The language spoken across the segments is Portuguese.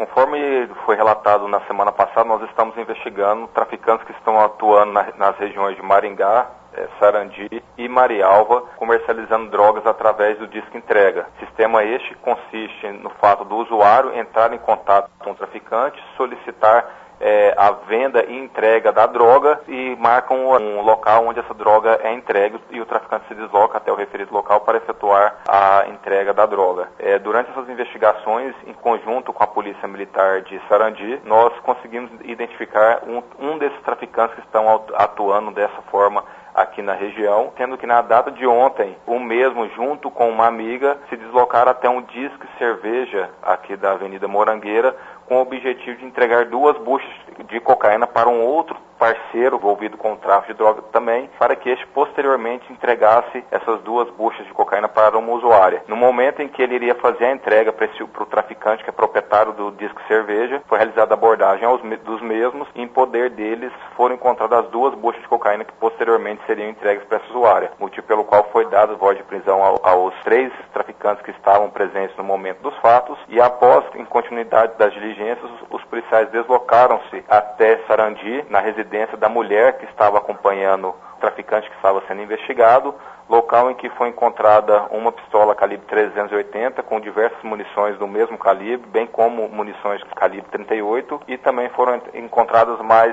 Conforme foi relatado na semana passada, nós estamos investigando traficantes que estão atuando nas regiões de Maringá, Sarandi e Marialva, comercializando drogas através do Disque Entrega. Sistema este consiste no fato do usuário entrar em contato com o traficante, solicitar a venda e entrega da droga e marcam um local onde essa droga é entregue e o traficante se desloca até o referido local para efetuar a entrega da droga. Durante essas investigações, em conjunto com a Polícia Militar de Sarandi, nós conseguimos identificar um desses traficantes que estão atuando dessa forma aqui na região, sendo que na data de ontem, o mesmo, junto com uma amiga, se deslocaram até um Disque Cerveja aqui da Avenida Morangueira, com o objetivo de entregar 2 buchas de cocaína para um outro parceiro envolvido com o tráfico de droga também, para que este posteriormente entregasse essas 2 buchas de cocaína para uma usuária. No momento em que ele iria fazer a entrega para o traficante, que é proprietário do Disque Cerveja, foi realizada a abordagem dos mesmos e em poder deles foram encontradas as 2 buchas de cocaína que posteriormente seriam entregues para essa usuária, motivo pelo qual foi dado voz de prisão aos 3 traficantes que estavam presentes no momento dos fatos e após, em continuidade das diligências, os policiais deslocaram-se até Sarandi, na residência da mulher que estava acompanhando o traficante que estava sendo investigado, local em que foi encontrada uma pistola calibre 380 com diversas munições do mesmo calibre, bem como munições calibre 38 e também foram encontradas mais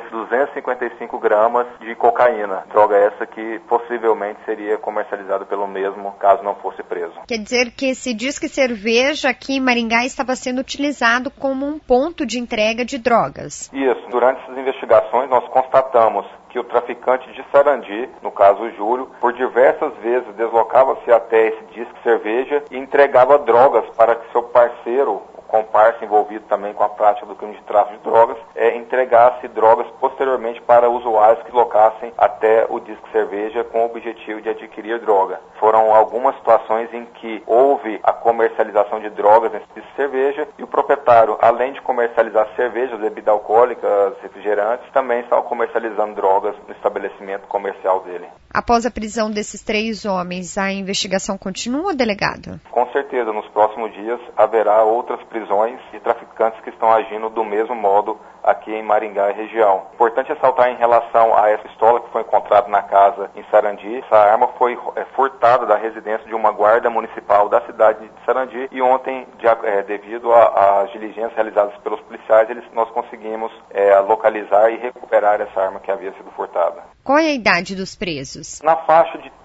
255 gramas de cocaína, droga essa que possivelmente seria comercializada pelo mesmo caso não fosse preso. Quer dizer que esse Disque Cerveja aqui em Maringá estava sendo utilizado como um ponto de entrega de drogas. Isso, durante essas investigações nós constatamos que o traficante de Sarandi, no caso o Júlio, por diversas vezes deslocava-se até esse Disque Cerveja e entregava drogas para que seu parceiro, o comparsa envolvido também com a prática do crime de tráfico de drogas, entregasse drogas posteriormente para usuários que locassem até o Disque Cerveja com o objetivo de adquirir droga. Foram algumas situações em que houve a comercialização de drogas nesse Disque Cerveja e o proprietário, além de comercializar cervejas, bebidas alcoólicas, refrigerantes, também estava comercializando drogas no estabelecimento comercial dele. Após a prisão desses 3 homens, a investigação continua, delegado? Com certeza, nos próximos dias haverá outras prisões de traficantes que estão agindo do mesmo modo aqui em Maringá e região. Importante ressaltar em relação a essa pistola que foi encontrada na casa em Sarandi. Essa arma foi furtada da residência de uma guarda municipal da cidade de Sarandi e ontem, devido às diligências realizadas pelos policiais, nós conseguimos localizar e recuperar essa arma que havia sido furtada. Qual é a idade dos presos? Na faixa de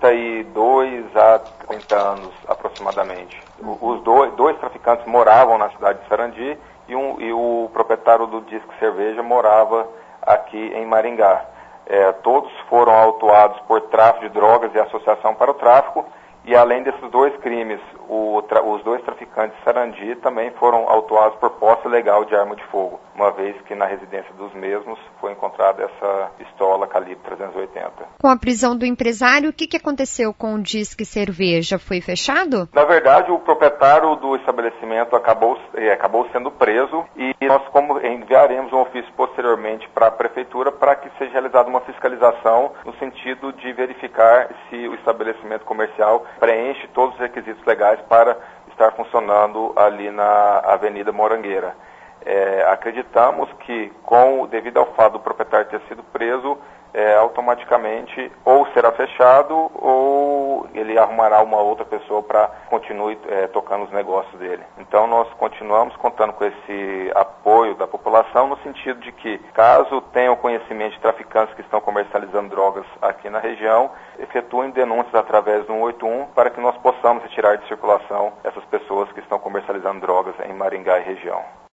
32 a 30 anos aproximadamente. Os dois traficantes moravam na cidade de Sarandi e o proprietário do Disque Cerveja morava aqui em Maringá. Todos foram autuados por tráfico de drogas e associação para o tráfico e além desses 2 crimes, os 2 traficantes de Sarandi também foram autuados por posse ilegal de arma de fogo, uma vez que na residência dos mesmos foi encontrada essa pistola calibre 380. Com a prisão do empresário, o que aconteceu com o Disque Cerveja? Foi fechado? Na verdade, o proprietário do estabelecimento acabou sendo preso e nós enviaremos um ofício posteriormente para a prefeitura para que seja realizada uma fiscalização no sentido de verificar se o estabelecimento comercial preenche todos os requisitos legais para estar funcionando ali na Avenida Morangueira. Acreditamos que, devido ao fato do proprietário ter sido preso, automaticamente ou será fechado ou ele arrumará uma outra pessoa para continuar tocando os negócios dele. Então nós continuamos contando com esse apoio da população no sentido de que, caso tenham conhecimento de traficantes que estão comercializando drogas aqui na região, efetuem denúncias através do 181 para que nós possamos retirar de circulação essas pessoas que estão comercializando drogas em Maringá e região.